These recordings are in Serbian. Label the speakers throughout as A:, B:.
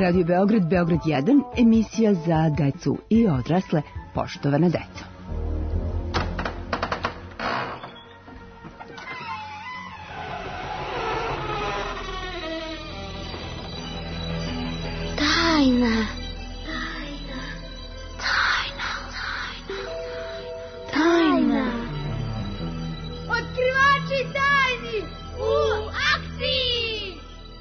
A: Radio Beograd, Beograd 1, emisija za decu i odrasle, poštovana deco.
B: Tajna. Otkrivači tajni u akciji!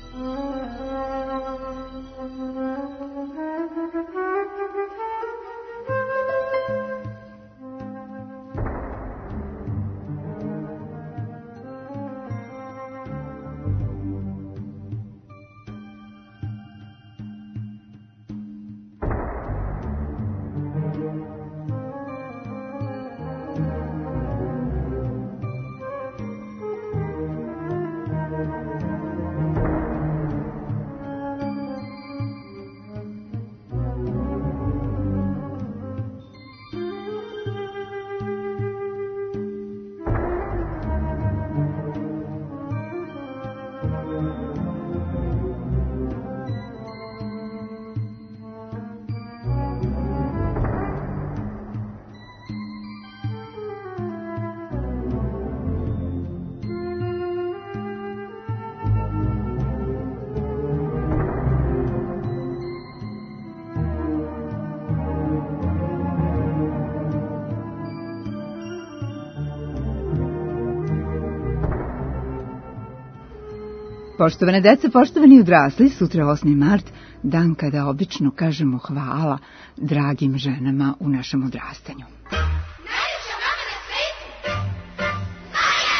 A: Poštovane dece, poštovani odrasli, sutra 8. mart, dan kada obično kažemo hvala dragim ženama u našem odrastanju.
B: Najljepša mama na svetu! Moja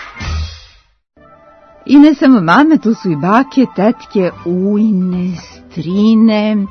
B: mama!
A: I ne samo mame, tu su i bake, tetke, ujne, strine.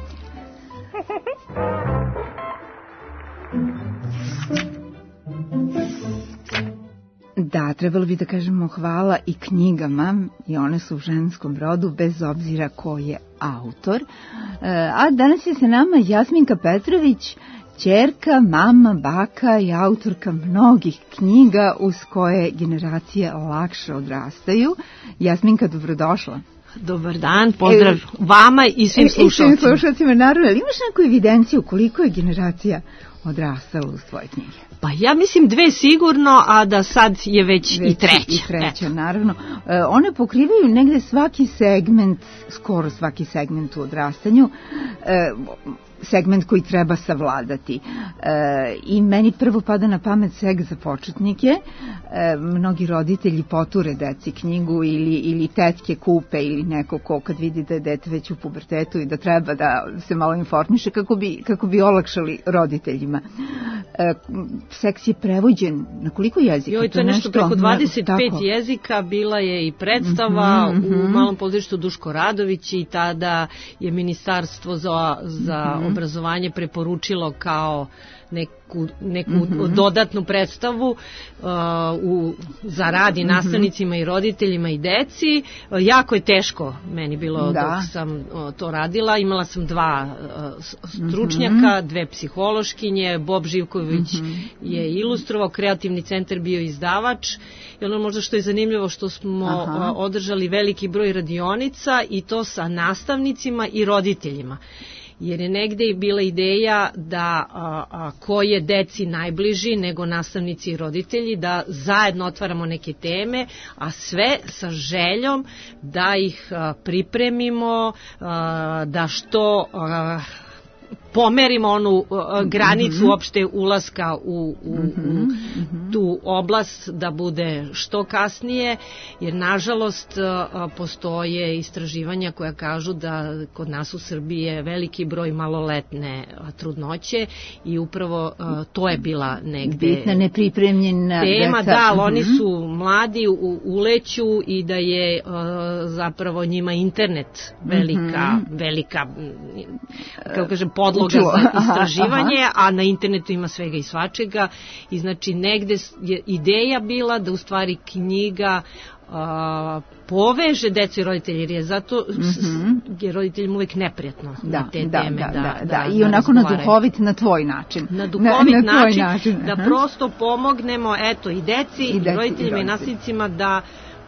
A: Da, trebalo bi da kažemo hvala i knjigama, i one su u ženskom rodu, bez obzira ko je autor. A danas je sa nama Jasminka Petrović, ćerka, mama, baka i autorka mnogih knjiga uz koje generacije lakše odrastaju. Jasminka, dobrodošla.
C: Dobar dan, pozdrav vama i svim slušalcima.
A: I svim slušalcima, naravno. Imaš neku evidenciju koliko je generacija odrastala uz tvoje knjige?
C: Pa ja mislim 2 sigurno, a da sad je već i treća.
A: I treća, naravno. One pokrivaju negde svaki segment, skoro svaki segment u odrastanju, segment koji treba savladati. I meni prvo pada na pamet Seg za početnike. Mnogi roditelji poture deci knjigu ili tetke kupe ili neko ko kad vidi da je dete već u pubertetu i da treba da se malo informiše kako bi olakšali roditeljima. Seks je prevođen na koliko jezika?
C: Joj, to je nešto preko 25 jezika, bila je i predstava u Malom pozorištu Duško Radović i tada je Ministarstvo za obrazovanje preporučilo kao neku dodatnu predstavu za rad i nastavnicima i roditeljima i deci. Jako je teško meni bilo dok sam to radila. Imala sam 2 stručnjaka, 2 psihološkinje, Bob Živković je ilustrovao, Kreativni centar bio izdavač. I ono možda što je zanimljivo što smo održali veliki broj radionica i to sa nastavnicima i roditeljima. Jer je negde i bila ideja da ko je deci najbliži nego nastavnici i roditelji, da zajedno otvaramo neke teme, a sve sa željom da ih pripremimo, da što pomerimo onu granicu uopšte ulaska u tu oblast da bude što kasnije, jer nažalost postoje istraživanja koja kažu da kod nas u Srbiji je veliki broj maloletne trudnoće i upravo to je bila negde
A: bitna nepripremljena
C: tema,
A: deca.
C: da, ali oni su mladi, uleću i da je zapravo njima internet velika kako kažem podloga za istraživanje, a na internetu ima svega i svačega i znači negde je ideja bila da u stvari knjiga poveže decu i roditelji, jer je zato je roditeljima uvijek neprijatno na te teme.
A: Da, i onako na duhovit, na tvoj način.
C: Na duhovit način, da prosto pomognemo i deci i roditeljima i nastavnicima da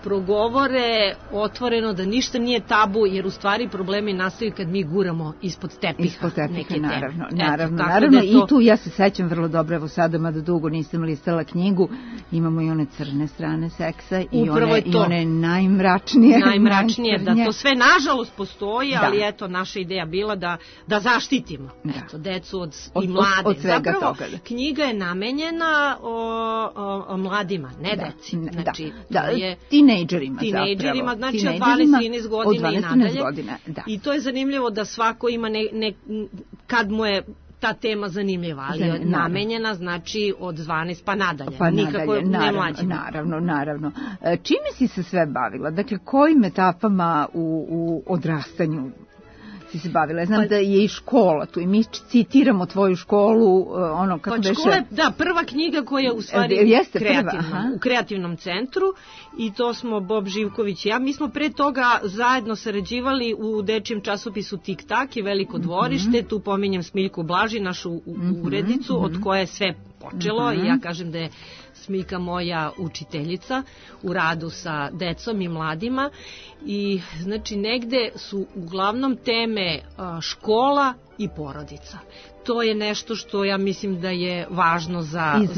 C: progovore otvoreno, da ništa nije tabu, jer u stvari problemi nastaju kad mi guramo ispod tepiha neke teme.
A: Naravno. I tu ja se sećam vrlo dobro, evo sada, mada dugo nisam listala knjigu, imamo i one crne strane seksa i one najmračnije.
C: Da to sve nažalost postoji, ali eto, naša ideja bila da zaštitimo decu i mlade.
A: Od svega
C: zapravo,
A: toga.
C: Knjiga je namenjena o mladima, ne deci. Znači, tinejdžerima, znači od 12-13 godina i nadalje. I to je zanimljivo da svako ima kad mu je ta tema zanimljiva, ali je namenjena, znači od 12 pa nadalje. Nikako ne mlađima.
A: Naravno. Čime si se sve bavila? Dakle, kojim etapama u odrastanju si se bavila? Znam da je i škola tu i mi citiramo tvoju školu, kako beše...
C: Škola je, prva knjiga koja je u stvari u kreativnom centru, i to smo Bob Živković i ja. Mi smo pre toga zajedno sarađivali u dečijem časopisu Tik Tak i Veliko dvorište. Tu pominjem Smiljku Blaži, našu urednicu, od koje je sve počelo, i ja kažem da je Smiljka moja učiteljica u radu sa decom i mladima. I znači negde su uglavnom teme škola i porodica. To je nešto što ja mislim da je važno iz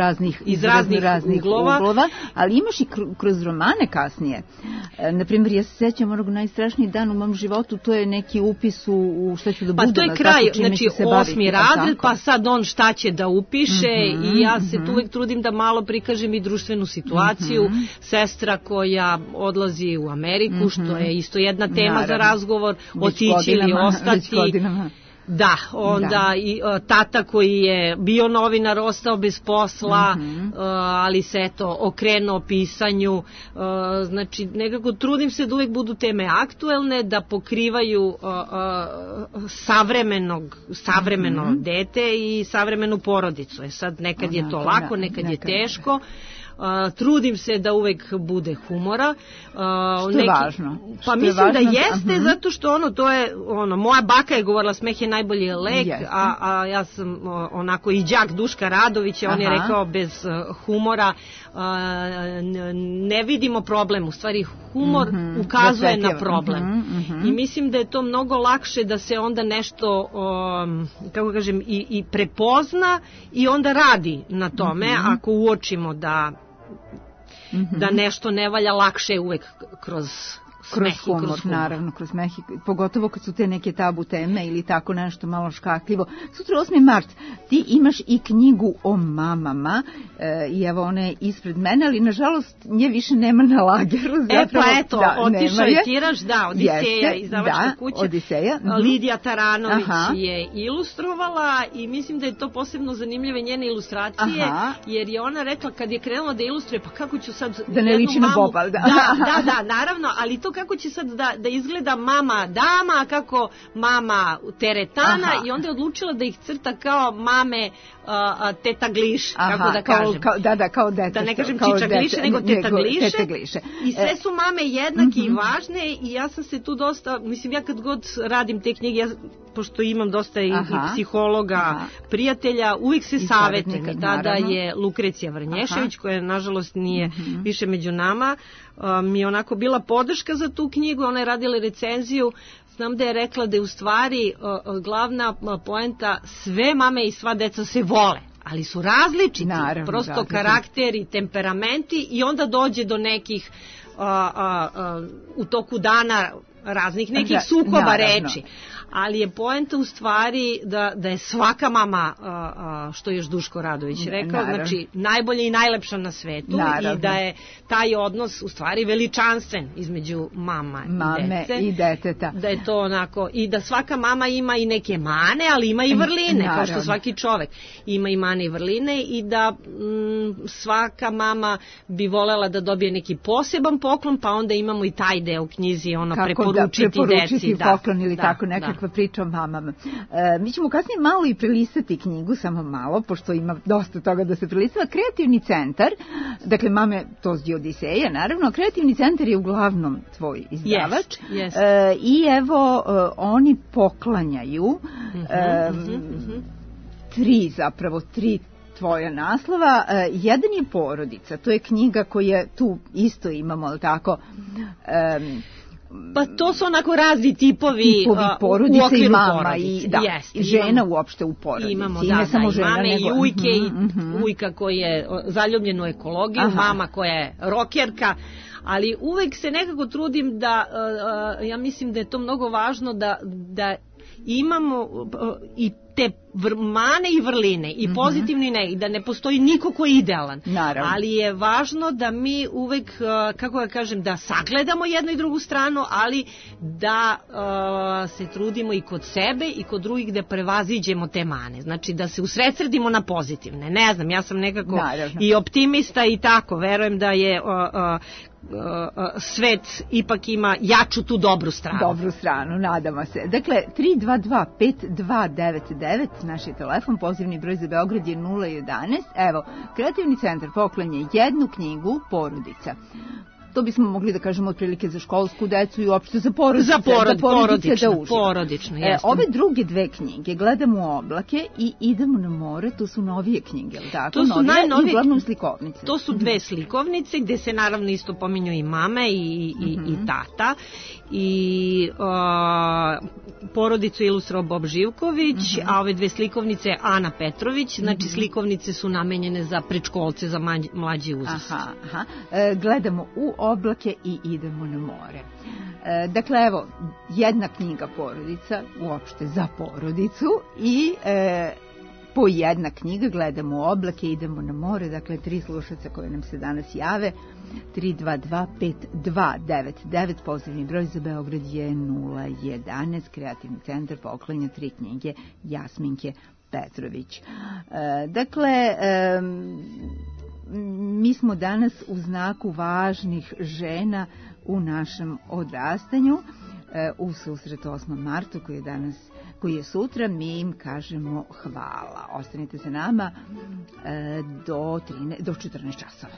C: raznih uglova,
A: ali imaš i kroz romane kasnije. Naprimjer, ja se sećam onog najstrašniji dan u mom životu, to je neki upis u šta ću da budem.
C: Pa to je kraj, znači 8. razred, pa sad on šta će da upiše, i ja se tu uvek trudim da malo prikažem i društvenu situaciju. Sestra koja odlazi u Ameriku, što je isto jedna tema za razgovor, otići ili ostati. Da, onda i tata koji je bio novinar, ostao bez posla, ali se eto okrenuo pisanju. Znači, nekako trudim se da uvek budu teme aktuelne, da pokrivaju savremeno dete i savremenu porodicu. Sad, nekad je to lako, nekad je teško. Trudim se da uvek bude humora.
A: Što je važno.
C: Pa mislim da jeste, zato što to je, moja baka je govorila, smeh je najbolji lek, a ja sam onako i đak Duška Radovića, on je rekao bez humora ne vidimo problem, u stvari humor ukazuje na problem. I mislim da je to mnogo lakše da se onda nešto, kako kažem, i prepozna i onda radi na tome, ako uočimo da nešto ne valja, lakše uvek kroz
A: humor, naravno, kroz smeh, pogotovo kad su te neke tabu teme ili tako nešto malo škakljivo. Sutra 8. mart, ti imaš i knjigu o mamama, i evo ona je ispred mene, ali nažalost nje više nema na lageru.
C: Otišao je tiraž, Odiseja, izdavačka kuća. Lidija Taranović je ilustrovala, i mislim da je to posebno zanimljive njene ilustracije, jer je ona rekla kad je krenula da ilustruje, pa kako ću sad
A: da ne liči na Boba.
C: Da, naravno, ali to kako će sad da izgleda mama dama, kako mama teretana, i onda je odlučila da ih crta kao mame teta gliš, kako da kažem.
A: Kao dete.
C: Da ne kažem čiča gliše, nego teta gliše. I sve su mame jednake i važne, i ja sam se tu dosta, mislim, ja kad god radim te knjige, pošto imam dosta i psihologa, prijatelja, uvijek se savetujem. I tada je Lukrecija Vrnješević, koja nažalost nije više među nama, mi je onako bila podrška za tu knjigu, ona je radila recenziju. Znam da je rekla da je u stvari glavna poenta, sve mame i sva deca se vole, ali su različiti, prosto karakteri, temperamenti, i onda dođe do nekih u toku dana raznih nekih sukoba reči. Ali je poenta u stvari da je svaka mama, što je još Duško Radović rekao, znači najbolje i najlepša na svetu, i da je taj odnos u stvari veličanstven između mame
A: i deteta.
C: Da je to onako, i da svaka mama ima i neke mane, ali ima i vrline, kao što svaki čovek ima i mane i vrline, i da svaka mama bi volela da dobije neki poseban poklon, pa onda imamo i taj deo u knjizi, preporučiti deci.
A: Poklon ili tako nekakva priča o mamama. Mi ćemo kasnije malo i prelistati knjigu, samo malo, pošto ima dosta toga da se prelistava. Kreativni centar, dakle mame Tozdi Odiseja, naravno, Kreativni centar je uglavnom tvoj izdavač. I evo, oni poklanjaju tri tvoja naslova. Jedan je Porodica, to je knjiga koja tu isto imamo, ali tako...
C: Pa to su onako razni tipovi
A: porodice
C: u okviru
A: i mama
C: porodice.
A: I žena uopšte u porodici.
C: Imamo,
A: I ne samo žena,
C: mame
A: nego...
C: i ujke, i ujka koja je zaljubljen u ekologiju, mama koja je rokerka, ali uvek se nekako trudim da, ja mislim da je to mnogo važno da imamo i te mane i vrline, i pozitivne i ne, i da ne postoji niko ko je idealan.
A: Naravno.
C: Ali je važno da mi uvek, kako ja kažem, da sagledamo jednu i drugu stranu, ali da se trudimo i kod sebe i kod drugih da prevaziđemo te mane. Znači da se usredsredimo na pozitivne. Ne znam, ja sam nekako i optimista i tako, verujem da je svet ipak ima jaču tu dobru stranu.
A: Dobru stranu, nadamo se. Dakle, 322-5299, naš je telefon, pozivni broj za Beograd je 011. Evo, Kreativni centar poklanja jednu knjigu Porodica. To bismo mogli da kažemo otprilike za školsku decu i uopšte za porodice.
C: Porodično, jeste.
A: Ove druge dve knjige, Gledamo u oblake i Idemo na more, to su novije knjige, ili tako?
C: To su najnovije,
A: i uglavnom slikovnice.
C: To su dve slikovnice gde se naravno isto pominju i mame i tata. I Porodicu ilustrao Bob Živković, a ove dve slikovnice Ana Petrović, znači slikovnice su namenjene za predškolce, za mlađi uzrast.
A: Gledamo u oblake i Idemo na more. Dakle, evo, jedna knjiga Porodica, uopšte za porodicu, i po jedna knjiga, Gledamo u oblake, Idemo na more, dakle 3 slušaca koje nam se danas jave, 322-5299, pozivni broj za Beograd je 011, Kreativni centar poklanja 3 knjige Jasminke Petrović. Dakle, mi smo danas u znaku važnih žena u našem odrastanju, u susret 8. martu koji je sutra, mi im kažemo hvala. Ostanite sa nama do 14 časova.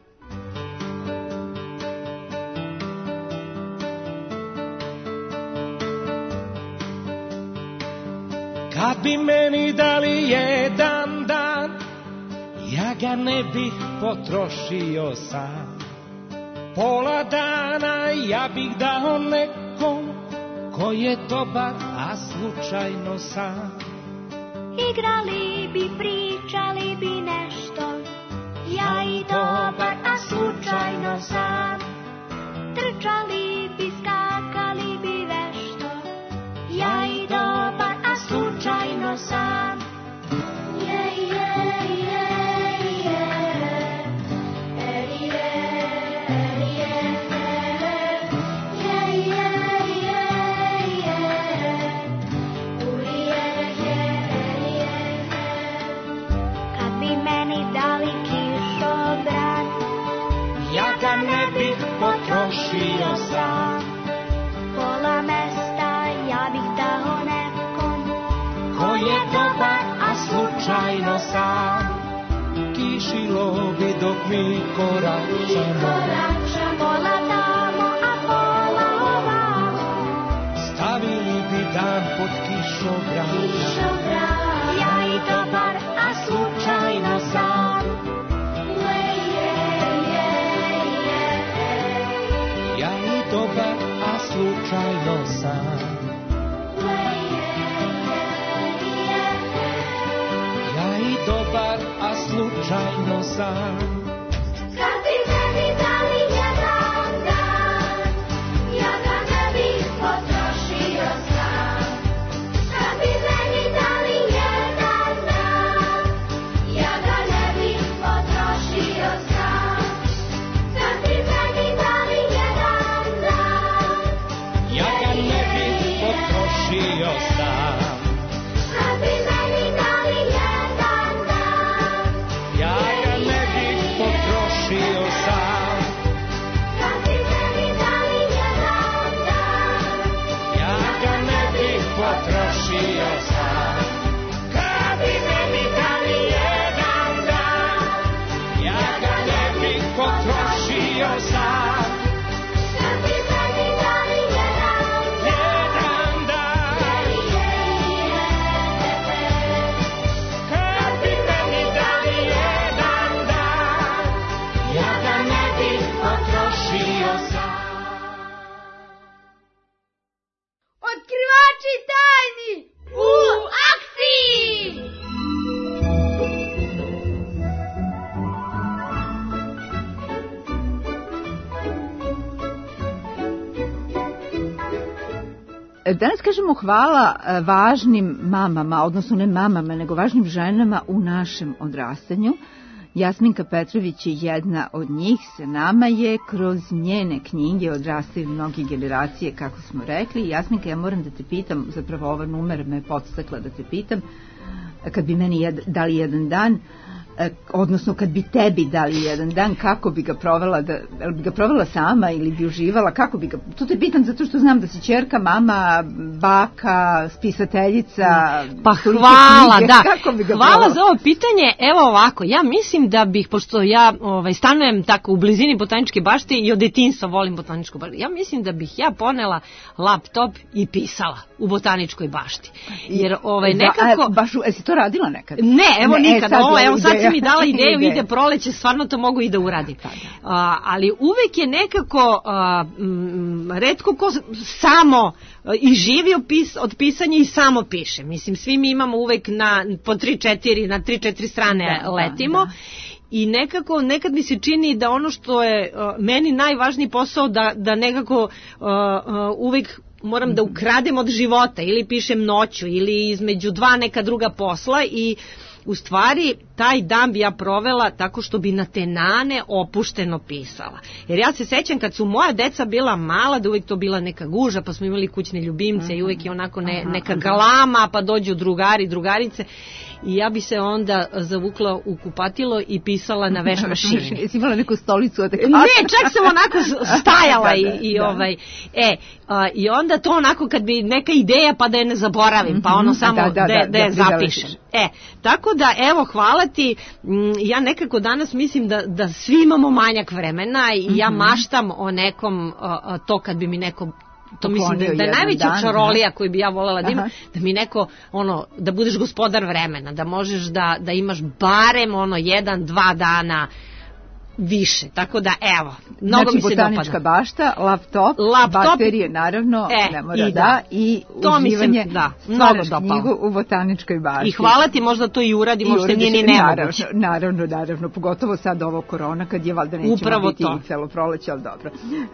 D: Kad bi meni dali jedan dan, ja ga ne bih potrošio sam. Pola dana ja bih dao nekom ko je dobar, a slučajno sam.
B: Igrali bi, pričali bi nešto, ja i dobar, a slučajno sam. Trčali bi, skakali bi vešto, ja i dobar, a slučajno sam.
D: Potrošio sam.
B: Pola mesta ja bih dao nekom
D: ko je dobar, a slučajno sam. Kišilo bi dok mi koračamo,
B: pola tamo, a pola ovamo.
D: Stavili bi dan pod kišobran,
B: ja i dobar, a slučajno sam.
D: Dobar, a slučajno sam. Ja i dobar, a slučajno sam.
B: Kad bi meni dali jedan dan, ja ga ne bih potrošio sam. Kad bi meni dali jedan dan, ja ga ne bih potrošio sam. Kad bi meni dali jedan dan,
D: ja ga ne bih potrošio sam.
B: kad bi meni dali jedan dan,
D: Ja ga ne bih potrošio sam.
A: Danas kažemo hvala važnim mamama, odnosno ne mamama, nego važnim ženama u našem odrastanju. Jasminka Petrović je jedna od njih, sa nama je, kroz njene knjige odrastaju mnogi generacije, kako smo rekli. Jasminka, ja moram da te pitam, zapravo ova numer me podstakla da te pitam, kad bi meni dali jedan dan, odnosno kad bi tebi dali jedan dan, kako bi ga provela, da bi ga provela sama ili bi uživala, kako bi ga, to te pitam zato što znam da si ćerka, mama, baka, spisateljica.
C: Pa hvala,
A: knjige.
C: da.
A: Kako bi ga
C: Hvala
A: provela?
C: za ovo pitanje. Evo ovako, ja mislim da bih, pošto ja stanujem tako u blizini Botaničke bašte i od detinjstva volim Botaničku baštu, ja mislim da bih ja ponela laptop i pisala u Botaničkoj bašti. Jer nekako...
A: Jesi to radila nekad?
C: Ne, evo nikad. Sad si mi dala ideju,
A: ideja.
C: ide proleće, stvarno to mogu i da uradim. Ali uvek je nekako retko ko samo i živi od pisanja i samo piše. Mislim, svi mi imamo uvek po 3-4 strane letimo. I nekako, nekad mi se čini da ono što je meni najvažniji posao, da nekako uvek moram da ukradem od života, ili pišem noću, ili između dva neka druga posla, i u stvari taj dan bi ja provela tako što bi na tenane opušteno pisala. Jer ja se sećam kad su moja deca bila mala, da uvek to bila neka guža, pa smo imali kućne ljubimce i uvek je onako neka galama, pa dođu drugari, drugarice. I ja bi se onda zavukla u kupatilo i pisala na veš mašini.
A: Jesi imala neku stolicu adekvatnu?
C: Ne, čak sam onako stajala i onda to onako kad bi neka ideja pa da je ne zaboravim, pa ono samo da je zapišem. Tako da, evo, hvala ti. Ja nekako danas mislim da svi imamo manjak vremena i ja maštam o nekom, to kad bi mi neko... To mislim da je najveća čarolija koju bi ja voljela da imam, da mi neko, da budeš gospodar vremena, da možeš da imaš barem 1-2 dana više, tako da evo, mnogo mi se dopada.
A: Znači Botanička bašta, laptop, baterije naravno, ne mora i uživanje, stvaraš knjigu u Botaničkoj bašti.
C: I hvala ti, možda to i uradim, možda nije ni nemoguće.
A: Naravno, pogotovo sad ovo korona, kad je valjda nećemo biti i celo proleće, ali dobro.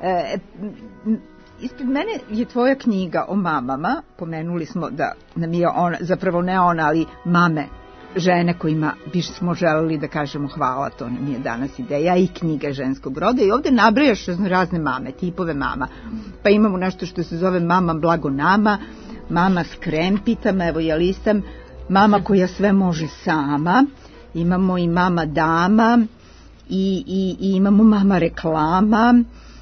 A: Ispred mene je tvoja knjiga o mamama, pomenuli smo da nam je ona, zapravo ne ona, ali mame, žene kojima bismo želeli da kažemo hvala, to nam je danas ideja, i knjiga ženskog roda, i ovde nabrajaš razne mame, tipove mama. Pa imamo nešto što se zove mama blago nama, mama s krempitama, evo ja listam, mama koja sve može sama, imamo i mama dama, i imamo mama reklama,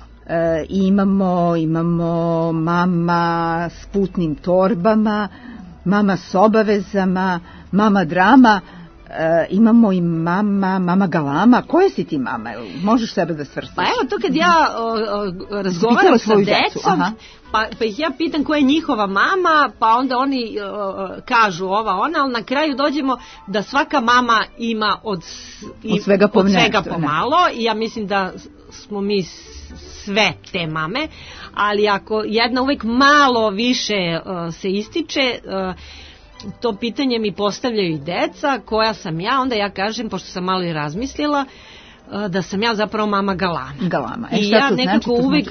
A: imamo mama s putnim torbama, mama s obavezama, mama drama, imamo i mama galama. Koje si ti mama? Možeš sebe da svrstaš?
C: Pa evo to kad ja razgovaram sa decom, pa ih ja pitam koja je njihova mama, pa onda oni kažu ova ona, ali na kraju dođemo da svaka mama ima od svega pomalo, i ja mislim da smo mi sve te mame, ali ako jedna uvek malo više se ističe, to pitanje mi postavljaju i deca, koja sam ja, onda ja kažem, pošto sam malo i razmislila, da sam ja zapravo mama galama. I ja nekako uvek,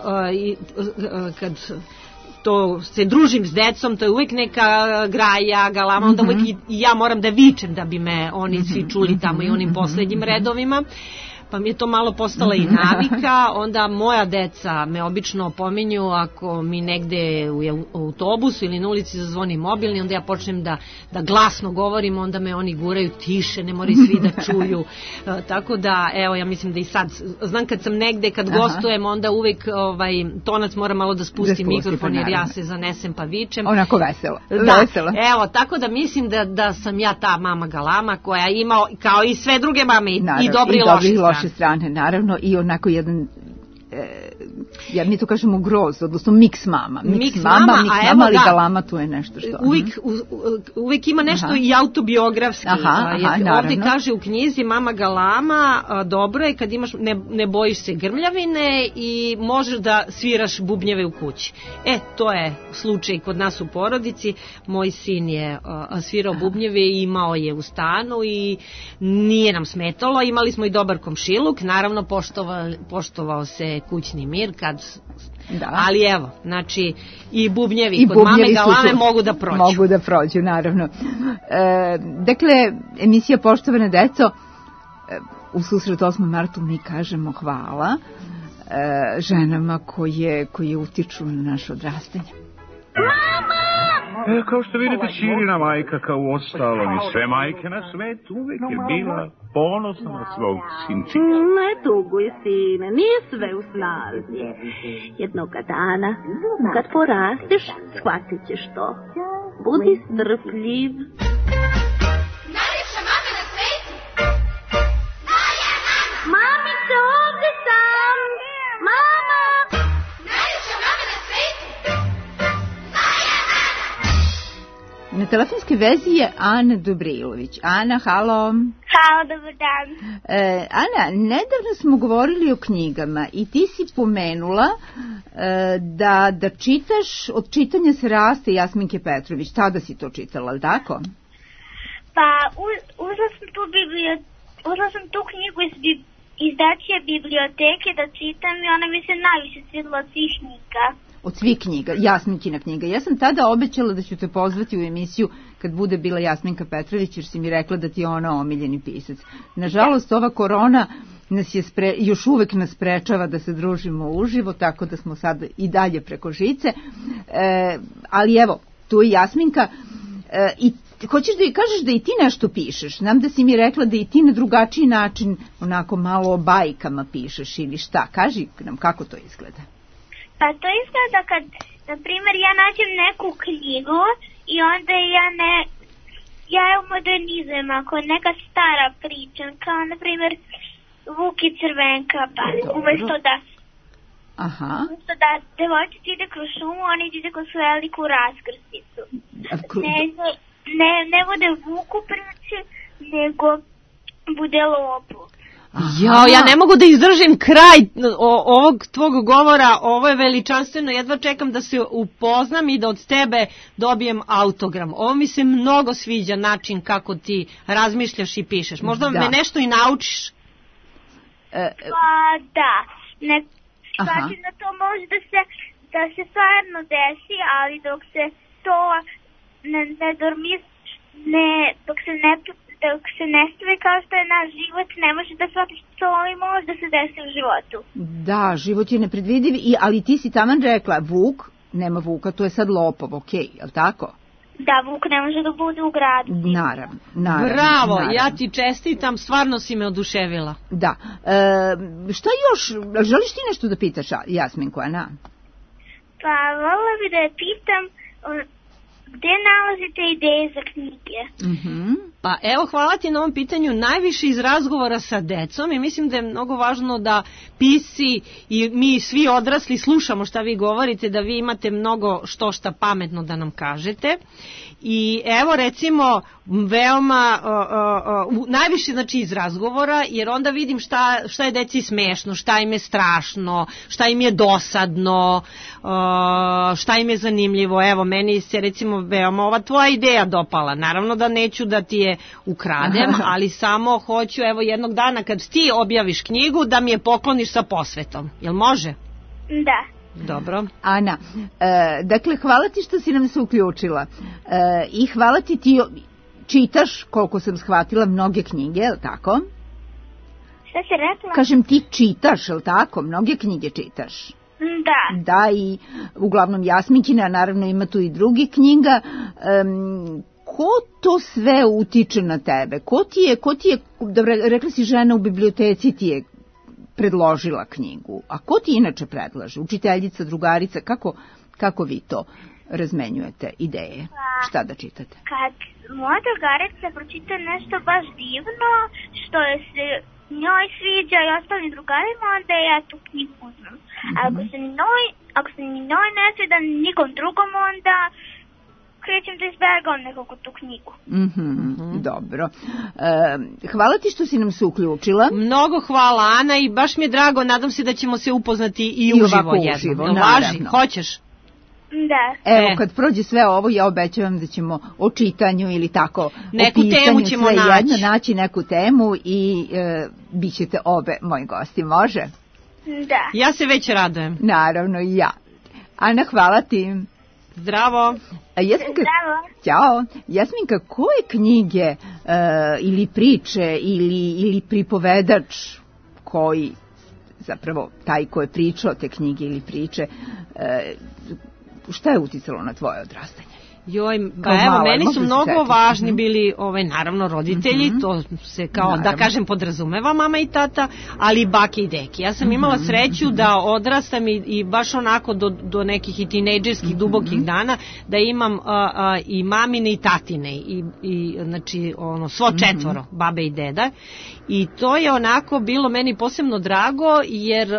C: kad to se družim s decom, to je uvek neka graja, galama, onda uvek i ja moram da vičem da bi me oni svi čuli tamo i onim poslednjim redovima. Pa mi je to malo postala i navika, onda moja deca me obično opominju ako mi negde u autobusu ili na ulici zazvoni mobilni, onda ja počnem da glasno govorim, onda me oni guraju tiše, ne moraju svi da čuju, tako da, evo, ja mislim da i sad, znam kad sam negde, kad gostujem, onda uvek tonac mora malo da spusti mikrofon, jer ja se zanesem pa vičem.
A: Onako veselo.
C: Evo, tako da mislim da sam ja ta mama galama koja ima, kao i sve druge mame, i dobri i loši
A: strane, naravno, i onako jedan, mi to kažemo groz, odnosno miks mama, ali galama tu je nešto što...
C: Uvijek ima nešto i autobiografski. Ovdje kaže u knjizi mama galama, dobro je kad imaš, ne bojiš se grmljavine i možeš da sviraš bubnjeve u kući. To je slučaj kod nas u porodici. Moj sin je svirao bubnjeve i imao je u stanu i nije nam smetalo. Imali smo i dobar komšiluk, naravno poštovao se kućni mir kad
A: Da.
C: Ali evo, znači i bubnjevi
A: I
C: kod mame
A: bubnjevi su
C: galame
A: tu.
C: mogu da prođu.
A: Mogu da prođu, naravno. Dakle, emisija Poštovane deco, u susret 8. martu mi kažemo hvala ženama koje utiču na naše odrastanje.
E: Kao što vidite, Sirina majka kao u ostalom i sve majke na svetu uvek je bila ponosna na svog sinčića.
F: Ne tuguj, sine, nije sve u snazi. Jednoga dana, kad porasteš, shvatit ćeš to. Budi strpljiv.
B: Najljepša mama na svetu!
F: Mamice, ovde sam! Mama!
B: Najljepša mama na svetu!
A: Na telefonskoj vezi je Ana Dobrilović. Ana, halo.
B: Halo, dobar dan.
A: Ana, nedavno smo govorili o knjigama i ti si pomenula da čitaš Od čitanja se raste Jasminke Petrović. Tada si to čitala, ali tako?
B: Pa, uzela sam tu knjigu iz dečije biblioteke da čitam i ona mi se najviše svidela od svih knjiga.
A: Od svih knjiga, Jasminkina knjiga. Ja sam tada obećala da ću te pozvati u emisiju kad bude bila Jasminka Petrović, jer si mi rekla da ti je ona omiljeni pisac. Nažalost, ova korona nas je još uvek nas sprečava da se družimo uživo, tako da smo sad i dalje preko žice. Ali evo, tu je Jasminka i hoćeš da kažeš da i ti nešto pišeš? Znam da si mi rekla da i ti na drugačiji način, onako malo o bajkama pišeš ili šta. Kaži nam kako to izgleda.
B: Pa to izgleda kad, na primjer, ja nađem neku knjigu i onda ja je modernizujem ako je neka stara priča, kao na primjer Vuk i Crvenka, pa umjesto da devojčica ide kroz šumu, ona ide kroz veliku raskrsticu. Ne bude Vuku priče, nego bude lopu.
C: Ja ne mogu da izdržim kraj ovog tvog govora, ovo je veličanstveno, jedva čekam da se upoznam i da od tebe dobijem autogram. Ovo mi se mnogo sviđa, način kako ti razmišljaš i pišeš. Možda me nešto i naučiš?
B: Pa da, znači da to može da se stvarno desi, ali dok se to dok se ne stavi kao što je naš život, ne može da shvatiš to, ali može da se desi u životu.
A: Da, život je nepredvidiv, ali ti si taman rekla, Vuk, nema Vuka, to je sad lopov, okej, je li tako?
B: Da, Vuk ne može da bude u gradu.
A: Naravno.
C: Bravo, ja ti čestitam, stvarno si me oduševila.
A: Da. Šta još, želiš ti nešto da pitaš Jasminku, Ana?
B: Pa, volila bi da je pitam gde nalazite ideje za knjige?
C: Pa evo, hvala ti na ovom pitanju, najviše iz razgovora sa decom i mislim da je mnogo važno da pisci i mi svi odrasli slušamo šta vi govorite, da vi imate mnogo šta pametno da nam kažete. I evo recimo veoma najviše znači iz razgovora, jer onda vidim šta je deci smešno, šta im je strašno, šta im je dosadno, šta im je zanimljivo. Evo, meni se recimo veoma ova tvoja ideja dopala. Naravno da neću da ti je ukradem, ali samo hoću evo jednog dana kad ti objaviš knjigu da mi je pokloniš sa posvetom. Jel može?
B: Da.
C: Dobro.
A: Ana, dakle, hvala ti što si nam se uključila i hvala ti čitaš, koliko sam shvatila, mnoge knjige, je li tako?
B: Šta si rekla?
A: Kažem, ti čitaš, je li tako? Mnoge knjige čitaš.
B: Da.
A: Da, i uglavnom Jasminkina, naravno ima tu i drugi knjiga. Ko to sve utiče na tebe? Ko ti je, rekla si žena u biblioteci ti je predložila knjigu, a ko ti inače predlaže? Učiteljica, drugarica, kako vi to razmenjujete ideje? Šta da čitate?
B: Kad moja drugarica pročita nešto baš divno, što je se njoj sviđa i ostalim drugarima, onda ja tu knjigu uzmem. Ako se ni njoj ne svida nikom drugom, onda krećem da izbegam nekako tu knjigu.
A: Dobro. Hvala ti što si nam se uključila.
C: Mnogo hvala, Ana, i baš mi je drago, nadam se da ćemo se upoznati i uživo jednom. Važi, hoćeš?
B: Da.
A: Evo, kad prođe sve ovo, ja obećavam da ćemo o čitanju ili tako,
C: neku
A: o pisanju,
C: temu ćemo
A: naći neku temu i bit ćete obe moji gosti, može?
B: Da.
C: Ja se već radujem.
A: Naravno i ja. Ana, hvala ti.
C: Zdravo.
A: Jasminka,
B: Zdravo.
A: ćao. Jasminka, koje knjige ili priče ili pripovedač koji, zapravo taj ko je pričao te knjige ili priče, šta je uticalo na tvoje odrastanje?
C: Joj, evo, meni su mnogo važni bili, naravno, roditelji, to se kao, da kažem, podrazumeva mama i tata, ali i bake i deke. Ja sam imala sreću da odrastam i baš onako do nekih i tinejdžerskih dubokih dana, da imam i mamine i tatine, i znači, svo četvoro, babe i deda. I to je onako bilo meni posebno drago, jer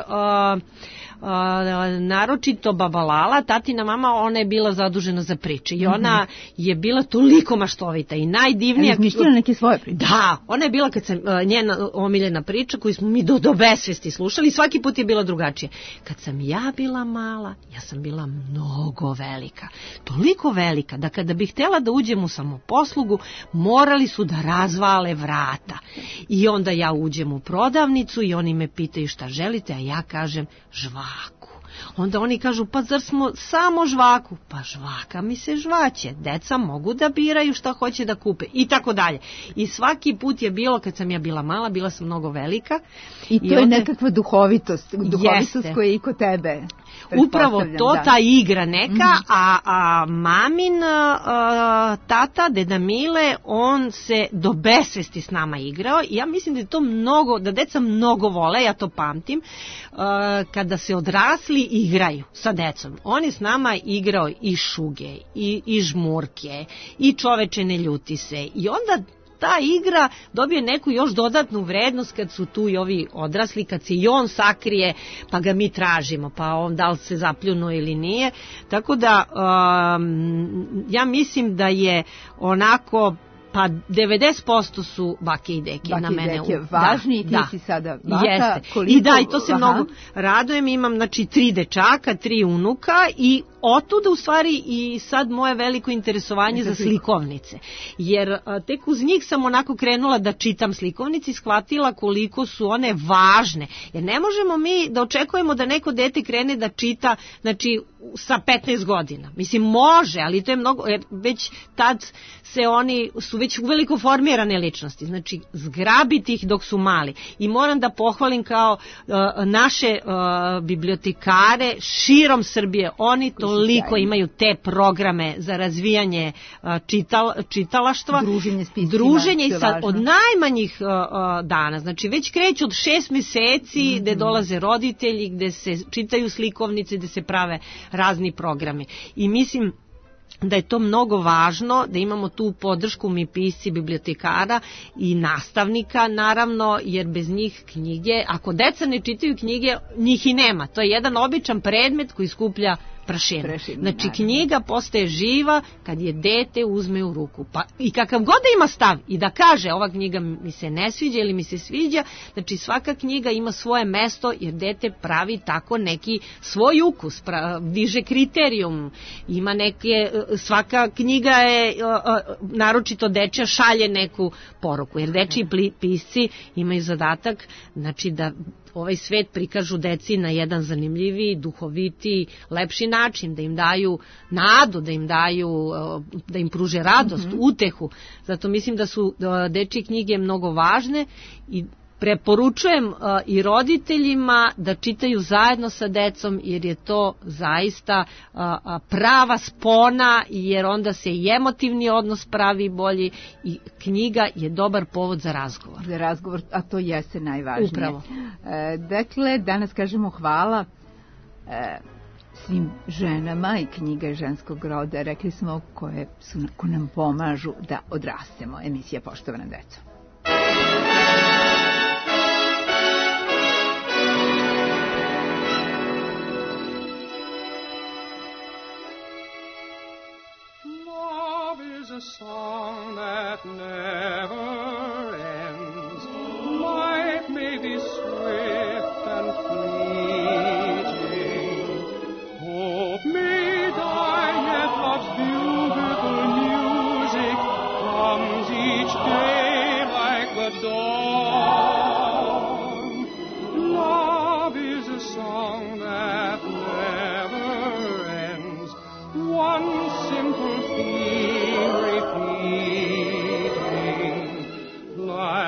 C: naročito baba Lala, tatina mama, ona je bila zadužena za priče i ona je bila toliko maštovita i najdivnija.
A: Ali izmišljala neke svoje priče?
C: Da, ona je bila, kad sam njena omiljena priča koju smo mi do besvesti slušali, svaki put je bila drugačija. Kad sam ja bila mala, ja sam bila mnogo velika, toliko velika da kada bih htjela da uđem u samoposlugu, morali su da razvale vrata i onda ja uđem u prodavnicu i oni me pitaju šta želite, a ja kažem žvaku. Onda oni kažu, pa zar smo samo žvaku? Pa žvaka mi se žvaće, deca mogu da biraju šta hoće da kupe i tako dalje. I svaki put je bilo, kad sam ja bila mala, bila sam mnogo velika.
A: I to je nekakva duhovitost koja je i kod tebe.
C: Upravo to, ta igra neka, a mamin tata, deda Mile, on se do besvesti s nama igrao i ja mislim da je to mnogo, da deca mnogo vole, ja to pamtim, kada se odrasli igraju sa decom. On je s nama igrao i šuge, i žmurke, i čoveče ne ljuti se i onda ta igra dobije neku još dodatnu vrednost kad su tu i ovi odrasli, kad se i on sakrije, pa ga mi tražimo, pa on da li se zapljunuo ili nije. Tako da ja mislim da je onako, pa 90% su bake i deke na mene.
A: Bake i deke važni i ti si sada baka.
C: Jeste. I da, i to se mnogo radujem. Imam, znači, 3 dečaka, 3 unuka i otuda u stvari i sad moje veliko interesovanje za slikovnice. Jer tek uz njih sam onako krenula da čitam slikovnice i shvatila koliko su one važne. Jer ne možemo mi da očekujemo da neko dete krene da čita, znači, sa 15 godina. Mislim, može, ali to je mnogo, jer već tad oni su već uveliko formirane ličnosti. Znači, zgrabiti ih dok su mali. I moram da pohvalim kao naše bibliotekare širom Srbije. Oni toliko imaju te programe za razvijanje čitalaštva. Druženje i od najmanjih dana. Znači, već kreću od 6 meseci gde dolaze roditelji, gde se čitaju slikovnice, gde se prave razni programi. I mislim da je to mnogo važno, da imamo tu podršku mi pisci, bibliotekara i nastavnika, naravno, jer bez njih knjige, ako deca ne čitaju knjige, njih i nema. To je jedan običan predmet koji skuplja prašinu. Znači, knjiga postaje živa kad je dete uzme u ruku. Pa i kakav god da ima stav i da kaže ova knjiga mi se ne sviđa ili mi se sviđa, znači svaka knjiga ima svoje mesto jer dete pravi tako neki svoj ukus, diže kriterijum, ima neke, svaka knjiga je, naročito dečja, šalje neku poruku, jer dečji pisci imaju zadatak, znači da ovaj svet prikažu deci na jedan zanimljiviji, duhovitiji, lepši način, da im daju nadu, da im pruže radost, utehu. Zato mislim da su dečje knjige mnogo važne i preporučujem i roditeljima da čitaju zajedno sa decom, jer je to zaista prava spona, jer onda se i emotivni odnos pravi bolji i knjiga je dobar povod za razgovor.
A: Za razgovor, a to jeste najvažnije.
C: Upravo.
A: Dakle, danas kažemo hvala svim ženama i knjiga ženskog roda, rekli smo, ko nam pomažu da odrastemo. Emisija Poštovana deco.
D: A song that never ends. Life may be swift and fleeting. Hope may die, yet love's beautiful music comes each day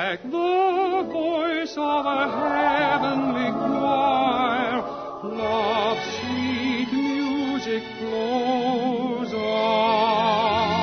D: like the voice of a heavenly choir. Love's sweet music flows on.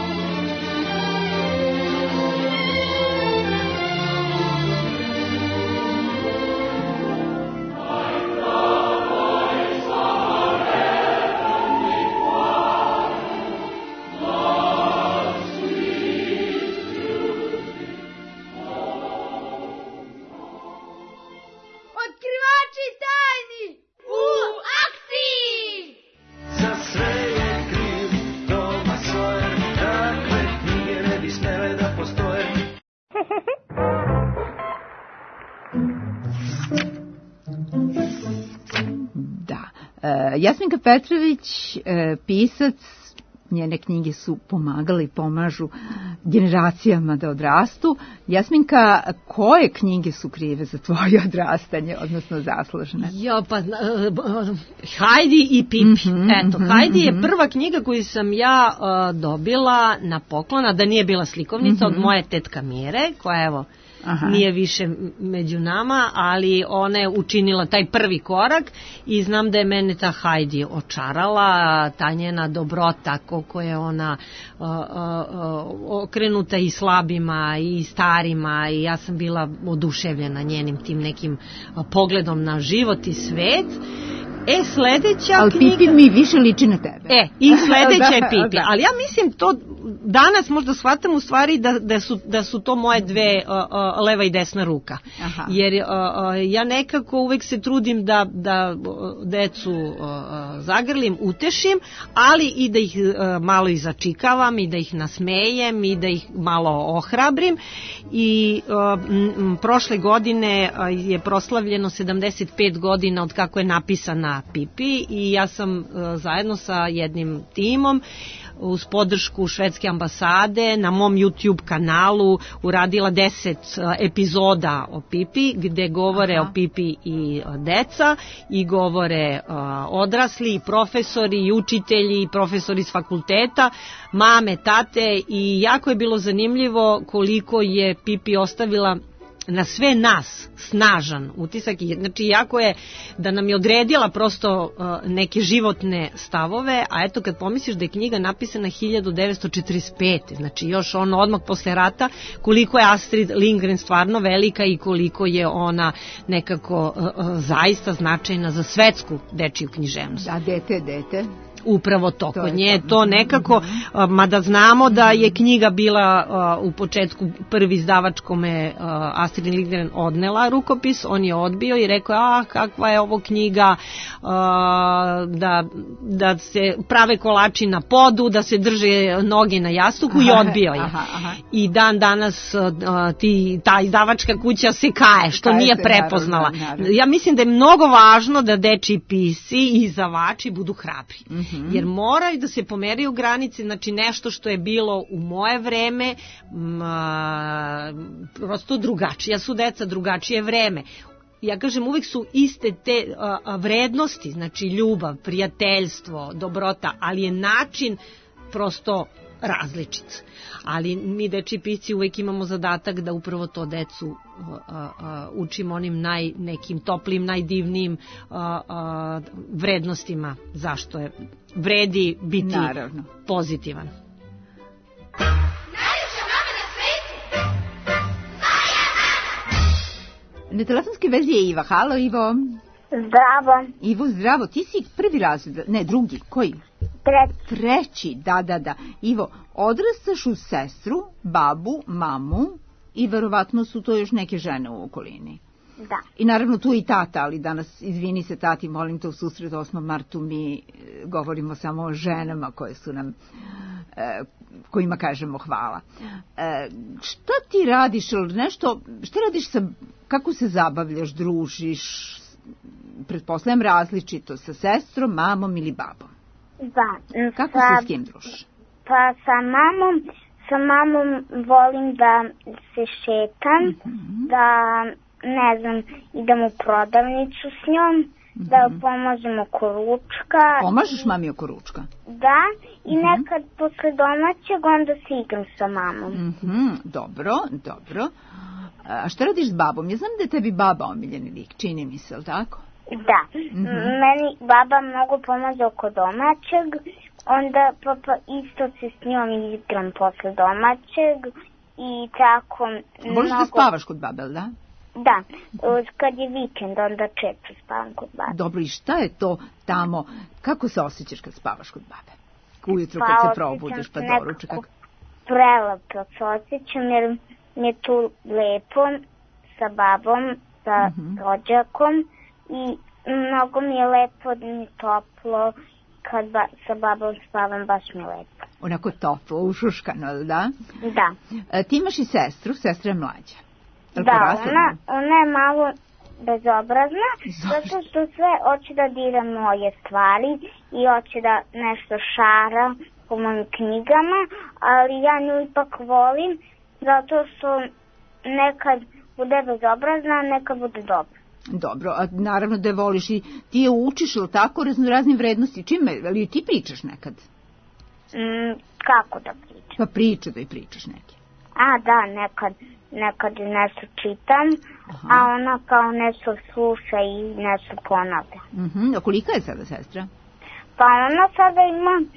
A: Jasminka Petrović, pisac, njene knjige su pomagale i pomažu generacijama da odrastu. Jasminka, koje knjige su krive za tvoje odrastanje, odnosno zaslužne?
C: Ja, pa Heidi i Pipi. Eto, Heidi je prva knjiga koju sam ja dobila na poklon, a da nije bila slikovnica, od moje tetka Mire, koja evo nije više među nama, ali ona je učinila taj prvi korak i znam da je mene ta Heidi očarala, ta njena dobrota, koliko je ona okrenuta i slabima i starima, i ja sam bila oduševljena njenim tim nekim pogledom na život i svet. Sledeća
A: ali
C: knjiga...
A: Pipi mi više liči na tebe.
C: I sledeća je Pipi. Ali ja mislim to danas možda shvatam u stvari da su to moje dve leva i desna ruka. Aha. Jer ja nekako uvek se trudim da decu zagrlim, utešim, ali i da ih malo i začikavam i da ih nasmejem i da ih malo ohrabrim. I prošle godine je proslavljeno 75 godina od kako je napisana Pipi i ja sam zajedno sa jednim timom uz podršku švedske ambasade na mom YouTube kanalu uradila 10 epizoda o Pipi, gde govore o Pipi i deca i govore odrasli i profesori i učitelji i profesori iz fakulteta, mame, tate, i jako je bilo zanimljivo koliko je Pipi ostavila na sve nas snažan utisak. Znači, jako je da nam je odredila prosto neke životne stavove, a eto kad pomisliš da je knjiga napisana 1945. Znači, još ono odmah posle rata, koliko je Astrid Lindgren stvarno velika i koliko je ona nekako zaista značajna za svetsku dečiju književnost.
A: A dete?
C: Upravo to, kod nje je to nekako, mada znamo da je knjiga bila u početku prvi izdavač kome Astrid Lindgren odnela rukopis, on je odbio i rekao, kakva je ovo knjiga, da se prave kolači na podu, da se drže noge na jastuku, i odbio je. I dan danas ta izdavačka kuća se kaje, što nije prepoznala. Ja mislim da je mnogo važno da dečiji pisci i izdavači budu hrabri. Jer moraju da se pomeraju granice, znači nešto što je bilo u moje vreme prosto drugačije, su deca drugačije vreme. Ja kažem, uvek su iste te vrednosti, znači ljubav, prijateljstvo, dobrota, ali je način prosto različit. Ali mi dečiji pisci uvek imamo zadatak da upravo to decu učimo onim nekim toplim, najdivnijim vrednostima, zašto je vredi biti pozitivan.
A: Najljepša mama na svetu! Na telefonskoj vezi je Iva. Halo, Ivo.
B: Zdravo.
A: Ivo, zdravo. Ti si prvi razred, ne, drugi, koji? Treći, da. Ivo, odrastaš uz sestru, babu, mamu i verovatno su to još neke žene u okolini.
B: Da.
A: I naravno tu i tata, ali danas, izvini se tati, molim te, u susret 8. martu mi govorimo samo o ženama koje su nam, kojima kažemo hvala. Šta ti radiš, šta radiš kako se zabavljaš, družiš, pretpostavljam različito, sa sestrom, mamom ili babom?
B: Da.
A: Kako se s kim družiš?
B: Pa sa mamom volim da se šetam, da, ne znam, idem u prodavnicu s njom, da pomažem oko ručka.
A: Pomažeš mami oko ručka?
B: Da, i nekad posle domaćeg onda se igram sa mamom.
A: Dobro. A šta radiš s babom? Ja znam da je tebi baba omiljeni lik, čini mi se, ali tako?
B: Da, meni baba mnogo pomaže oko domaćeg, onda papa isto se s njom igram posle domaćeg i tako
A: Voliš da spavaš kod babe, ali da?
B: Da, kad je vikend, onda često spavam kod babe.
A: Dobro, i šta je to tamo? Kako se osjećaš kad spavaš kod babe? Ujutro kad se probudiš pa doručak?
B: Prelepo se osjećam jer mi je tu lepo sa babom, sa rođakom i mnogo mi je lepo da mi je toplo. Kad sa babom spavam, baš mi je lepo.
A: Onako toplo, ušuškano, da?
B: Da.
A: Ti imaš i sestru, sestra je mlađa.
B: Da, ona je malo bezobrazna, zato što sve hoće da dira moje stvari i hoće da nešto šara po mojim knjigama, ali ja nju ipak volim, zato što nekad bude bezobrazna, a nekad bude dobra.
A: Dobro, a naravno da je voliš i ti je učiš, ili tako, raznim vrednosti. Čime, ali ti pričaš nekad?
B: Kako da pričam?
A: Pa da i pričaš neki.
B: A da, nekad nešto čitam, a ona kao nešto sluša i nešto ponavlja.
A: A kolika je sada sestra?
B: Pa ona sada ima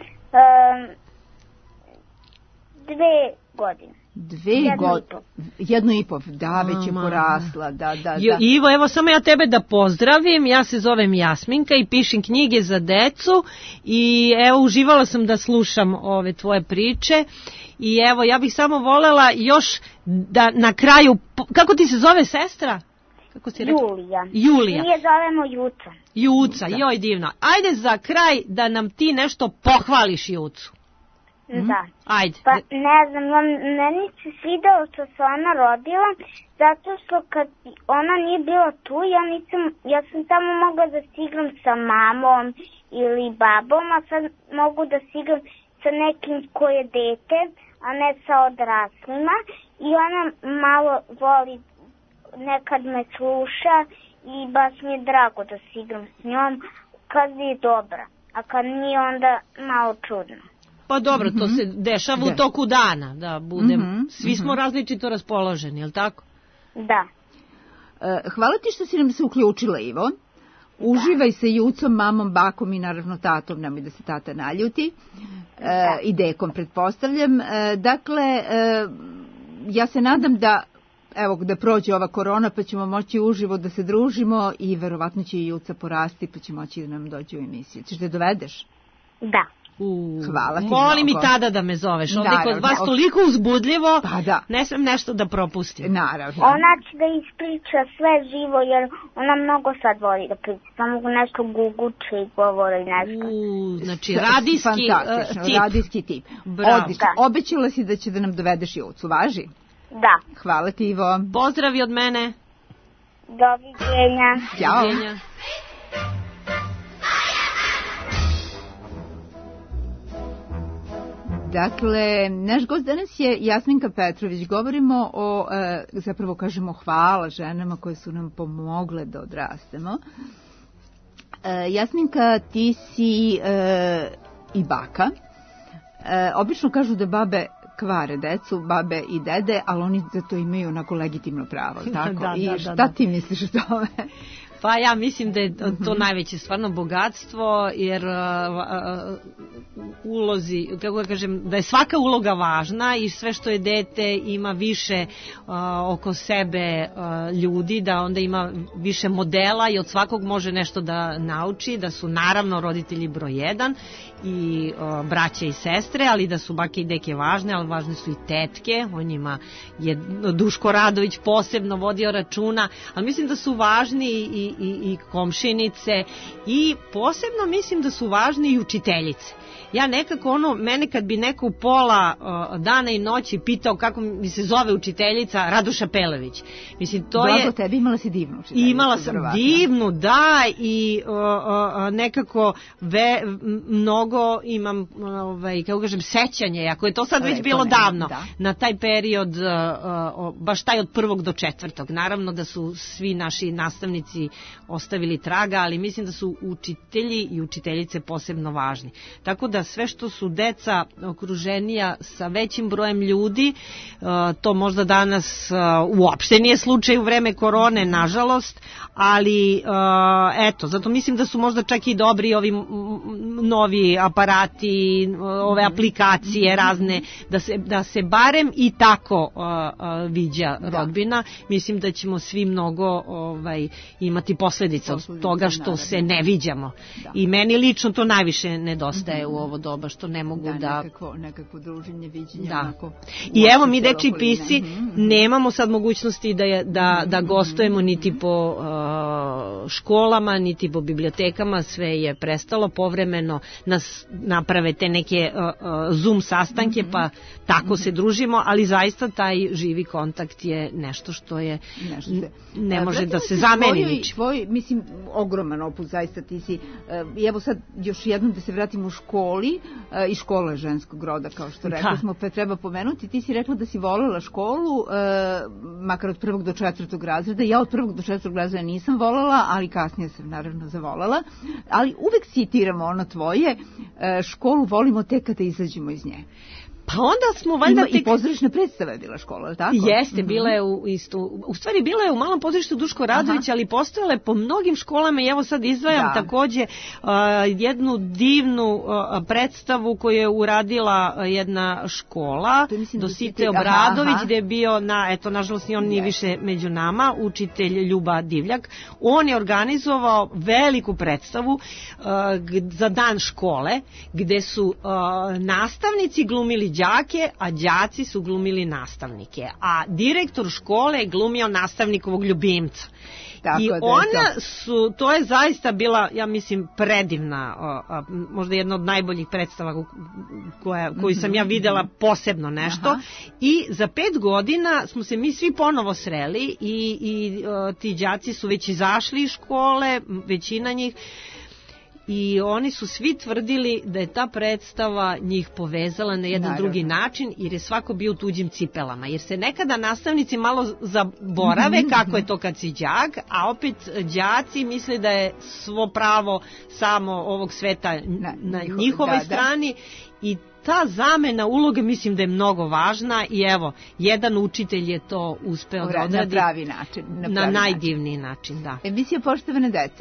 B: 2 godine.
A: 2 godine. 1,5, da, već je porasla, da.
C: Ivo, evo samo ja tebe da pozdravim, ja se zovem Jasminka i pišem knjige za decu i evo uživala sam da slušam ove tvoje priče i evo ja bih samo volela još da na kraju, kako ti se zove sestra? Kako si rekla? Julija.
B: Mi je zovemo
C: Juca, joj divno. Ajde za kraj da nam ti nešto pohvališ Jucu.
B: Da.
C: Ajde.
B: Pa ne znam, meni se svidelo što se ona rodila, zato što kad ona nije bila tu, ja sam samo mogla da se igram sa mamom ili babom, a sad mogu da se igram sa nekim ko je dete, a ne sa odraslima. I ona malo voli, nekad me sluša i baš mi je drago da se igram s njom kad je dobra, a kad nije onda malo čudno.
C: Pa dobro, to se dešava u toku dana, da budem, svi smo različito raspoloženi, je li tako?
B: Da.
A: Hvala ti što si nam se uključila, Ivo. Uživaj se Jucom, mamom, bakom i naravno tatom, nemoj da se tata naljuti. I dekom, pretpostavljam. Dakle, ja se nadam da prođe ova korona pa ćemo moći uživo da se družimo i verovatno će i Juca porasti pa će moći da nam dođe u emisiju. Ćeš da dovedeš?
B: Da.
A: Hvala ti
C: Molim
A: mnogo.
C: I tada da me zoveš. Ovdje kod vas toliko uzbudljivo, ne smem nešto da propustim.
A: Naravno.
B: Ona će da ispriča sve živo, jer ona mnogo sad voli da priča. Samo nešto guguče i govore i nešto.
C: Znači, radijski tip.
A: Odlično. Obećala si da će da nam dovedeš Jucu, važi?
B: Da.
A: Hvala ti, Ivo.
C: Pozdravi od mene.
B: Doviđenja.
A: Ćao.
C: Doviđenja.
A: Dakle, naš gost danas je Jasminka Petrović. Govorimo o, zapravo kažemo hvala ženama koje su nam pomogle da odrastemo. Jasminka, ti si i baka. Obično kažu da babe kvare decu, babe i dede, ali oni za to imaju onako legitimno pravo, tako? I šta ti misliš o tome?
C: Pa ja mislim da je to najveće stvarno bogatstvo, jer ulozi, kako da kažem, da je svaka uloga važna i sve što je dete ima više oko sebe ljudi, da onda ima više modela i od svakog može nešto da nauči, da su naravno roditelji broj 1 i braće i sestre, ali da su bake i deke važne, ali važne su i tetke, o njima je Duško Radović posebno vodio računa, ali mislim da su važni i komšinice i posebno mislim da su važne i učiteljice. Ja nekako mene kad bi neko u pola dana i noći pitao kako mi se zove učiteljica, Raduša Pelević. Mislim, to je...
A: Blago tebi, imala si divnu učiteljicu.
C: Imala sam divnu, da, i nekako mnogo imam, kako kažem, sećanje, ako je to sad već bilo davno, na taj period, baš taj od 1. do 4. Naravno da su svi naši nastavnici ostavili traga, ali mislim da su učitelji i učiteljice posebno važni. Tako da sve što su deca okruženija sa većim brojem ljudi, to možda danas uopšte nije slučaj u vreme korone, nažalost, ali eto, zato mislim da su možda čak i dobri ovi novi aparati, ove aplikacije razne, da se barem i tako viđa rodbina. Mislim da ćemo svi mnogo imati posledica od toga što se ne viđamo. I meni lično to najviše nedostaje u ovo doba, što ne mogu da...
A: Nekako druženje, viđenje.
C: I evo, mi dečiji pisci nemamo sad mogućnosti da gostujemo niti po školama, niti po bibliotekama, sve je prestalo, povremeno nas naprave te neke Zoom sastanke, pa tako se družimo, ali zaista taj živi kontakt je nešto što je ne može da se zameni ničim.
A: Tvoj, mislim, ogroman opus, zaista ti si, i evo sad još jednom da se vratim u školi, i škola je ženskog roda, kao što rekli smo, pa treba pomenuti, ti si rekla da si volela školu, makar od 1. do 4. razreda, ja od 1. do 4. razreda nisam volela, ali kasnije sam naravno zavolala, ali uvek citiramo ono tvoje, školu volimo tek kada izađemo iz nje.
C: Pa onda smo valjda
A: I pozorišna predstava je bila škola, tako?
C: Jeste, bila je u stvari bila je u Malom pozorištu Duško Radović, ali postojale po mnogim školama i evo sad izdvajam takođe jednu divnu predstavu koju je uradila jedna škola, Dosite Obradović, gde je bio, nažalost i on nije više među nama, učitelj Ljuba Divljak. On je organizovao veliku predstavu za dan škole, gde su nastavnici glumili đake, a đaci su glumili nastavnike. A direktor škole je glumio nastavnikovog ljubimca. I to je zaista bila, ja mislim, predivna, možda jedna od najboljih predstava koju sam ja videla, posebno nešto. I za 5 godina smo se mi svi ponovo sreli i ti đaci su već izašli iz škole, većina njih, i oni su svi tvrdili da je ta predstava njih povezala na jedan drugi način, jer je svako bio u tuđim cipelama. Jer se nekada nastavnici malo zaborave kako je to kad si đak, a opet đaci misle da je svo pravo samo ovog sveta na njihovoj strani i ta zamena uloge mislim da je mnogo važna i evo, jedan učitelj je to uspeo da odradi
A: na pravi način.
C: Na najdivniji način, da.
A: Emisija Poštovane deco.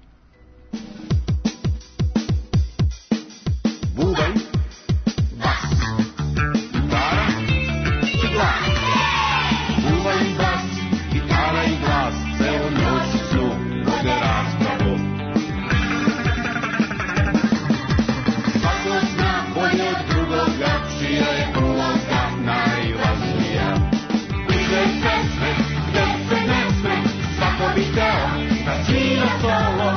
G: Bubanj, bas, gitara i glas. Bubanj, bas, gitara i glas, celu noć su vode raspravu. Svako zna bolje od drugoga, čija je uloga najvažnija. Ide pesme, gde se ne sme, svako bi teo da svira solo.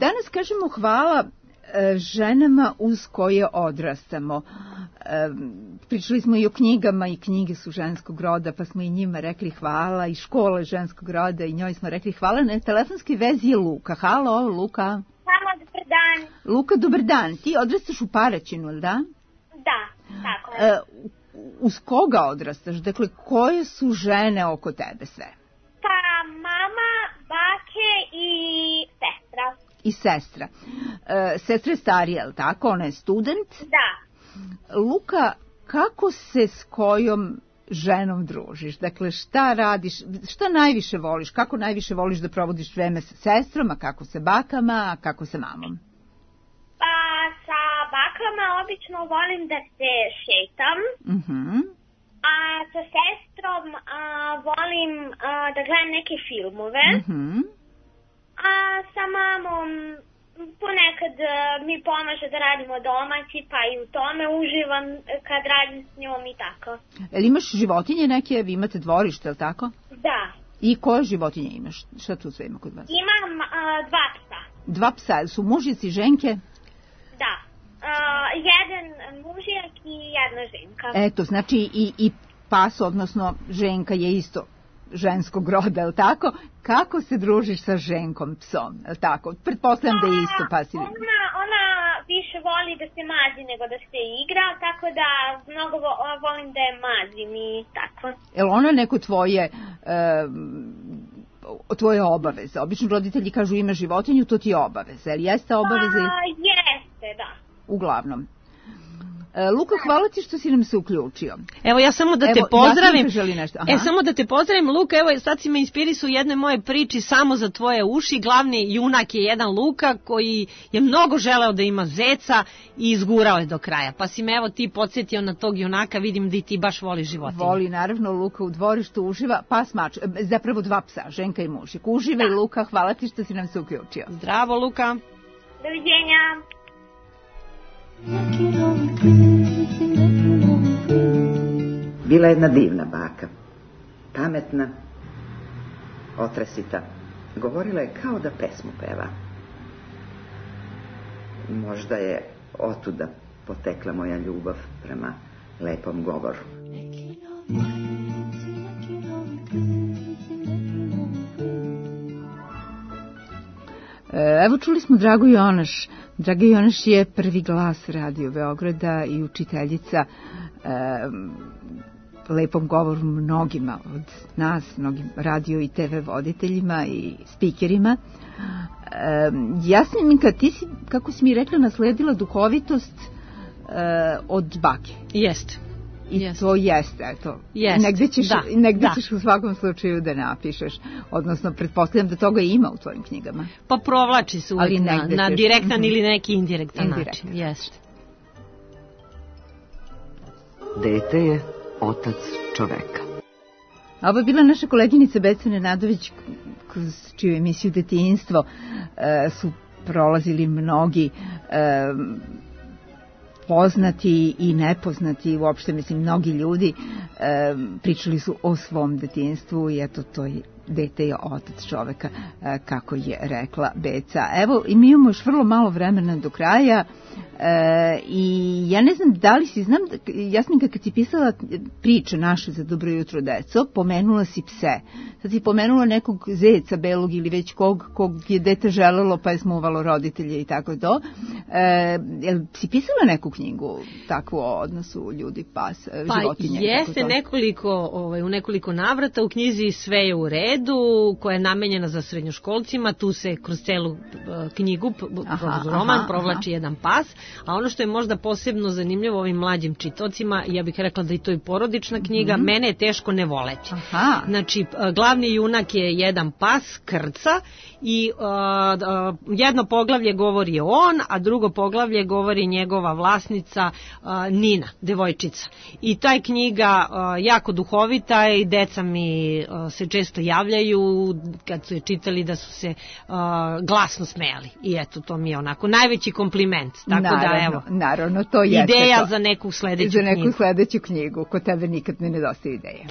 A: Danas kažemo hvala ženama uz koje odrastamo. Pričali smo i o knjigama i knjige su ženskog roda, pa smo i njima rekli hvala, i škola ženskog roda i njoj smo rekli hvala. Na telefonskoj vezi je Luka. Halo, Luka.
B: Halo, dobar dan.
A: Luka, dobar dan. Ti odrastaš u Paraćinu, ili da?
B: Da, tako je.
A: Uz koga odrastaš? Dakle, koje su žene oko tebe sve?
B: Pa mama, bake i sestra.
A: I sestra. Sestra je starija, je li tako? Ona je student?
B: Da.
A: Luka, kako se s kojom ženom družiš? Dakle, šta radiš, šta najviše voliš? Kako najviše voliš da provodiš vreme sa sestrom, a kako sa bakama, a kako sa mamom?
B: Pa sa bakama obično volim da se šetam. A sa sestrom volim da gledam neke filmove. A sa mamom ponekad mi pomaže da radimo domaći, pa i u tome uživam kad radim s njom i tako.
A: Jel imaš životinje neke? Vi imate dvorište, je li tako?
B: Da.
A: I koje životinje imaš? Šta tu sve ima kod vas?
B: Imam 2 psa.
A: 2 psa, jel su mužici i ženke?
B: Da. Jedan mužijak i jedna ženka.
A: Eto, znači i pas, odnosno ženka je isto ženskog roda, je li tako? Kako se družiš sa ženkom psom, je li tako? Pretpostavljam da je isto pas.
B: Ona više voli da se mazi nego da se igra, tako da mnogo volim da je mazim i tako.
A: Je li ona neko tvoje obaveze? Obično roditelji kažu ima životinju, to ti je obaveza. Je li jeste obaveze?
B: Jeste, da.
A: Uglavnom. Luka, hvala ti što si nam se uključio.
C: Evo, ja samo da te pozdravim.
A: Samo
C: da te pozdravim, Luka, evo, sad si me inspirisao u jednoj moje priči samo za tvoje uši. Glavni junak je jedan Luka koji je mnogo želeo da ima zeca i izgurao je do kraja. Pa si me, evo, ti podsjetio na tog junaka, vidim da i ti baš voliš životinje.
A: Voli, naravno, Luka u dvorištu uživa, pas mač, zapravo 2 psa, ženka i mužik. Uživaj, Luka, hvala ti što si nam se uključio.
C: Zdravo, Luka.
B: Doviđenja.
H: Bila jedna divna baka, pametna, otresita. Govorila je kao da pesmu peva. Možda je otuda potekla moja ljubav prema lepom govoru.
A: Evo, čuli smo Dragu Jonaš. Draga Jonaš je prvi glas Radio Beograda i učiteljica lepom govoru mnogima od nas, mnogim radio i TV voditeljima i spikerima. Jasminka, ti si, kako si mi rekla, nasledila duhovitost od bake.
C: Jeste.
A: I to jeste, eto. Negde ćeš u svakom slučaju da napišeš. Odnosno, pretpostavljam da toga ima u tvojim knjigama.
C: Pa provlači se uvijek na direktan ili neki indirektan način. Jeste.
I: Dete je otac čoveka.
A: A ovo je bila naša koleginica Beca Nenadović, kroz čiju emisiju Detinjstvo su prolazili mnogi poznati i nepoznati, uopšte mislim mnogi ljudi, pričali su o svom detinjstvu i eto to je dete je otac čoveka, kako je rekla Beca. Evo, i mi imamo još vrlo malo vremena do kraja i ja ne znam da li si, znam, Jasminka, kad si pisala priče naše za Dobro jutro deco, pomenula si pse. Sad si pomenula nekog zeca belog ili već kog je dete želelo pa je smuvalo roditelje i tako to. Jel si pisala neku knjigu takvu o odnosu ljudi, pas, životinje?
C: Pa jeste u nekoliko navrata. U knjizi Sve je u redu, koja je namenjena za srednjoškolcima, tu se kroz celu knjigu, kroz roman provlači jedan pas, a ono što je možda posebno zanimljivo ovim mlađim čitocima, ja bih rekla da i to je porodična knjiga, Mene je teško ne voleti. Znači, glavni junak je jedan pas, Krca, i jedno poglavlje govori on, a drugo poglavlje govori njegova vlasnica Nina, devojčica. I ta je knjiga jako duhovita i deca mi se često javljaju kad su je čitali da su se glasno smejali. I eto, to mi je onako najveći kompliment. Tako
A: naravno, to jeste
C: ideja
A: to.
C: Za neku
A: sledeću knjigu. Kod tebe nikad ne nedostaje ideje.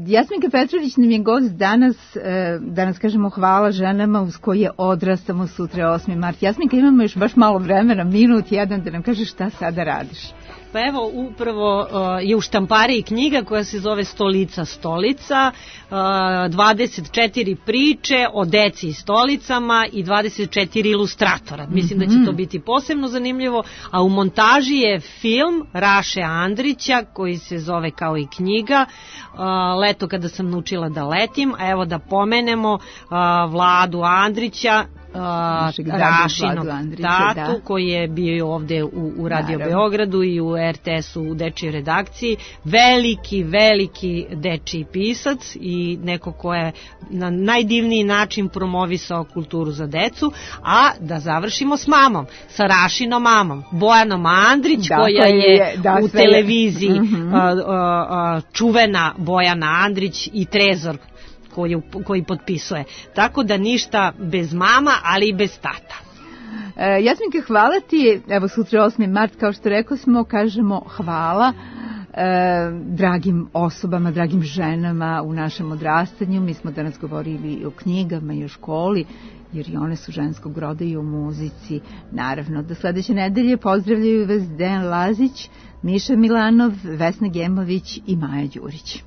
A: Jasminka Petrović nam je gost danas kažemo hvala ženama uz koje odrastamo, sutra je 8. mart. Jasminka, imamo još baš malo vremena, minut jedan, da nam kažeš šta sada radiš.
C: Pa evo, upravo je u štampariji knjiga koja se zove Stolica stolica, 24 priče o deci i stolicama i 24 ilustratora. Mislim da će to biti posebno zanimljivo, a u montaži je film Raše Andrića koji se zove kao i knjiga Leto kada sam naučila da letim, a evo da pomenemo Vladu Andrića, Rašinog tatu, koji je bio ovde u Radio Beogradu i u RTS-u u dečijoj redakciji, veliki dečiji pisac i neko ko je na najdivniji način promovisao kulturu za decu. A da završimo s mamom, sa Rašinom mamom, Bojanom Andrić, koja je u televiziji čuvena Bojana Andrić i Trezor koji potpisuje. Tako da ništa bez mama, ali i bez tata.
A: Jasminka, hvala ti. Evo, sutra 8. mart, kao što rekao smo, kažemo hvala dragim osobama, dragim ženama u našem odrastanju. Mi smo danas govorili o knjigama i o školi, jer i one su ženskog roda, i o muzici. Naravno, do sledeće nedelje pozdravljaju vas Dejan Lazić, Miša Milanov, Vesna Gemović i Maja Đurić.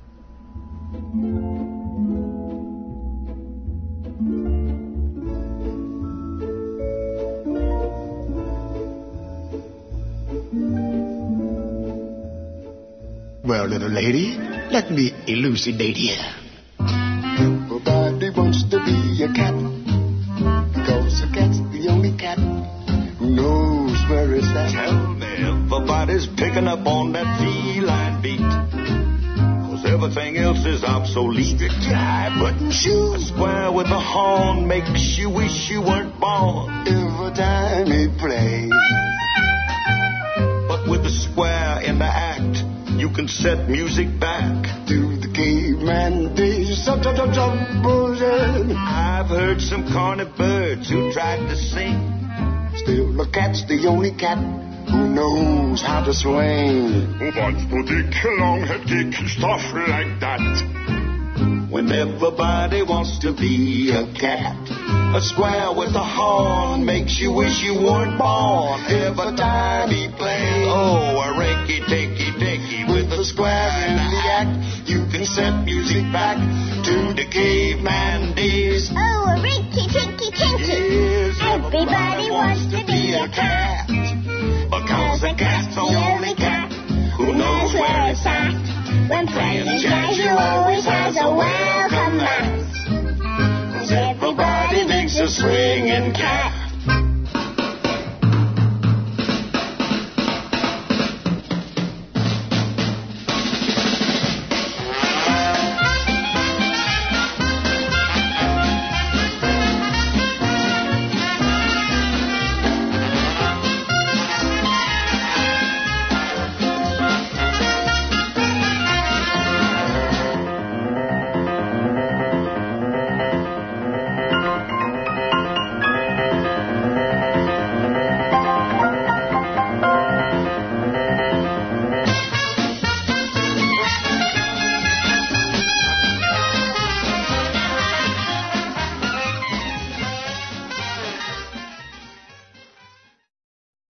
J: Well, little lady, let me elucidate here. Everybody wants to be a cat, because a cat's the only cat who knows where it's at.
G: Tell me, everybody's picking up on that feline beat, cause everything else is obsolete. Strictly high-button shoes, a square with a horn makes you wish you weren't born
J: every time he plays.
G: But with the square in the act, you can set music back
J: to the caveman days.
G: I've heard some corny birds who tried to sing.
J: Still, the cat's the only cat who knows how to swing.
G: What's the dick, long head kick, stuff like that. When everybody wants to be a cat, a square with a horn makes you wish you weren't born every time he plays. Oh, a rinky-tinky-dinky with a square in the act. You can set music back to the caveman days.
B: Oh, a rinky-tinky-tinky.
G: Yes,
B: everybody wants to be a cat,
G: because a cat's the only cat who knows where it's at.
B: When playing jazz, you always has a welcome mat, 'cause everybody makes a swinging cat.